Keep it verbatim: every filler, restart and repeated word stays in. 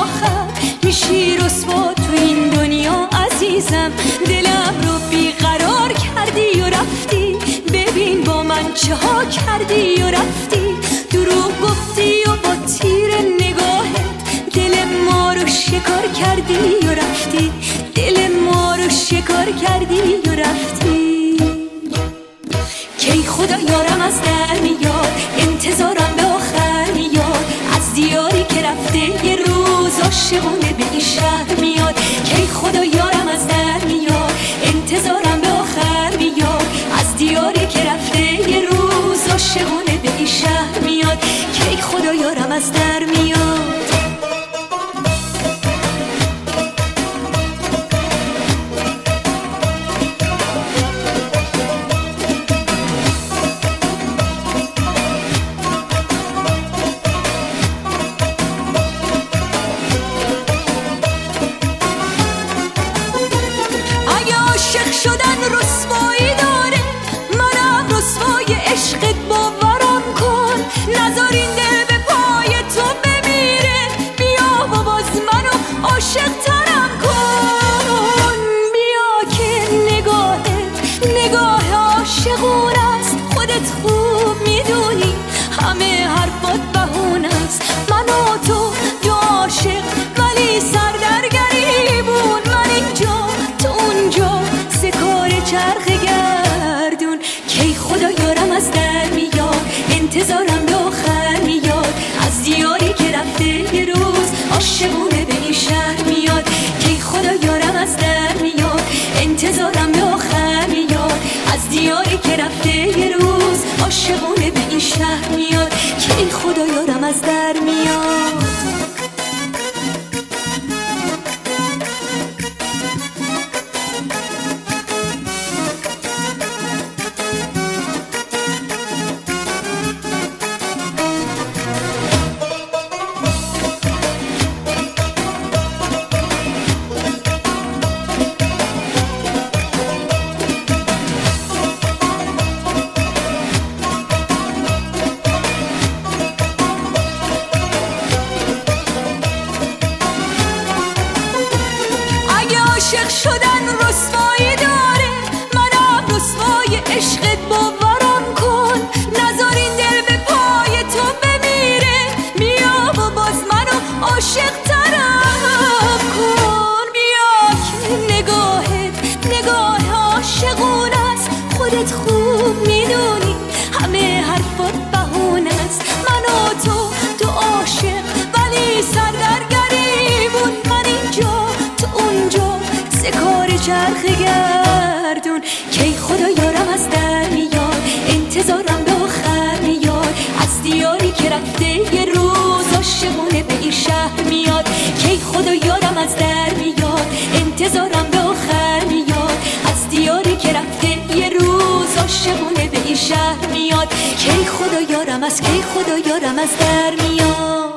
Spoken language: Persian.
آخر میشی رسوا تو این دنیا عزیزم. دلم رو بیقرار کردی و رفتی، ببین با من چه ها کردی و رفتی. دروغ گفتی و با تیر نگاهت دل ما رو شکار کردی و رفتی، دل ما رو شکار کردی و رفتی. کی خدا یارم از در میاد، انتظارم به آخر میاد. از دیاری که رفته یه روز عاشقونه به این شهر میاد. کی خدا یارم از در میاد، انتظارم به آخر میاد. از دیاری که رفته یه روز عاشقونه به این شهر میاد. کی خدا یارم از در میاد. عاشق شدن رسوایی داره، منم رسوای عشقت باورم کن. نذار این دل به پای تو بمیره، بیا و باز منو عاشق ترم کن. بیا که نگاهت نگاه عاشقون است، خودت خوب میدونی همه حرفات بهونه است. من و تو دو عاشق ولی سر در گریبون، من اینجا تو اونجا سکار چرخ گردون. کی خدا یارم از در میاد، انتظارم به آخر میاد. از دیاری که رفته یه روز عاشقونه به این شهر میاد. کی خدا یارم از در میاد، انتظارم به آخر میاد. از دیاری که رفته یه روز عاشقونه به این شهر میاد. کی خدا یارم از در میاد. عاشق شدن رسوایی داره، منم رسوای عشقت باورم کن. نذار این دل به پای تو بمیره، بیا و باز منو عاشق ترم کن. بیا که نگاهت نگاه عاشقون است، خودت خوب میدونی همه حرفات بهونه است. من و تو دو عاشق ولی سر در گریبون، من اینجا تو اونجا سکار چرخ گردون. کی خدا یارم از در میاد، انتظارم به آخر میاد. از دیاری که رفته یه روز عاشقونه به این شهر میاد. کی خدا یارم از در میاد، انتظارم به آخر میاد. از دیاری که رفته یه روز عاشقونه به این شهر میاد. کی خدا یارم از کی خدا یارم از در میاد.